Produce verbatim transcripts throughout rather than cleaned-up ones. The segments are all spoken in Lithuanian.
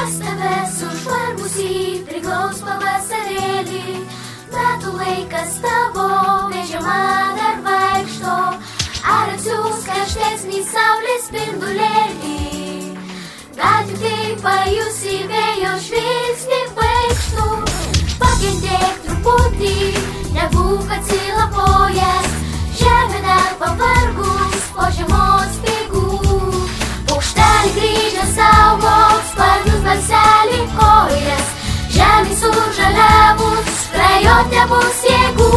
Kas tavęs užvargusį priglaus pavasarėlį, metų laikas tavo vežiama dar vaikšto, ar atsiųs karštesnį saulės spindulėlį. Gal tik tai pajusi vėjo žvilgsnį baigštų, pakentėk truputį, nebūk atsilapojęs, žemė dar pavargus po žiemos speigų. Paukštelį grįžęs saugok sparnus balselį kojas, žemė sužaliavus skrajot nebus jėgų.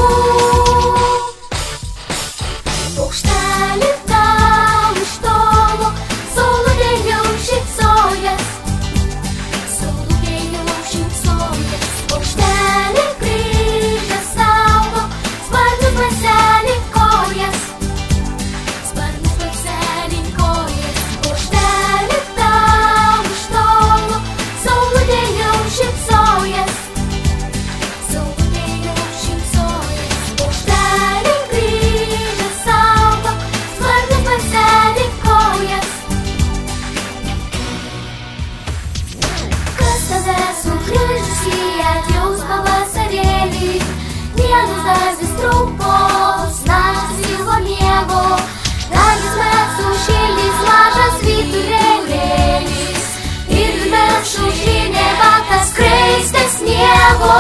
Paukštelį tau iš tolo saulutė jau šypsojas, saulutė jau šypsojas. Paukštelį grįžęs saugok sparnus balselį kojas, sparnus balselį kojas. Paukštelį tau iš tolo saulutė jau šypsojas, saulutė jau šypsojas. Paukštelį grįžęs saugok sparnus balselį kojas. Kas tavęs sugrįžusį atjaus pavasarėlį, dienos dar vis trumpos, naktys ilgo miego, dargis mes sušildys mažas vyturėlis, ir mes šaušinė vakas skraistė sniego.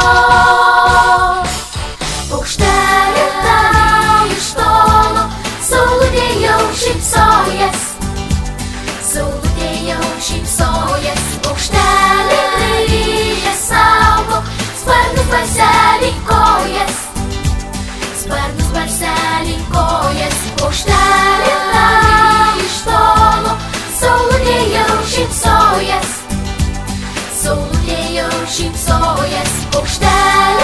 Paukštelį tau iš tolo saulutė jau šypsojas, saulutė jau šypsojas. Paukštelį grįžęs saugok sparnus balselį kojas, sparnus balselį kojas. Paukštelį tau iš tolo saulutė jau šypsojas, saulutė jau šypsojas. Paukštelį